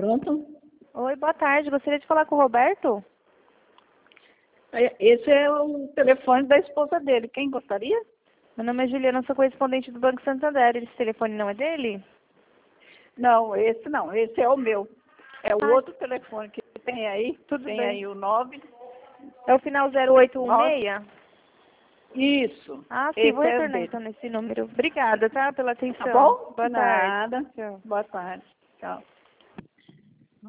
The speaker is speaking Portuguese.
Pronto? Oi, boa tarde. Gostaria de falar com o Roberto? Esse é o telefone da esposa dele. Quem gostaria? Meu nome é Juliana, sou correspondente do Banco Santander. Esse telefone não é dele? Não. Esse é o meu. É o Ah, outro telefone que tem aí. tudo Tem bem. aí o 9. É o final 0816? Isso. Ah, sim, vou Esse é o retornar dele. então nesse número. Obrigada, tá, pela Tá atenção. bom? Boa tarde. Nada. Tchau. Boa tarde. Tchau.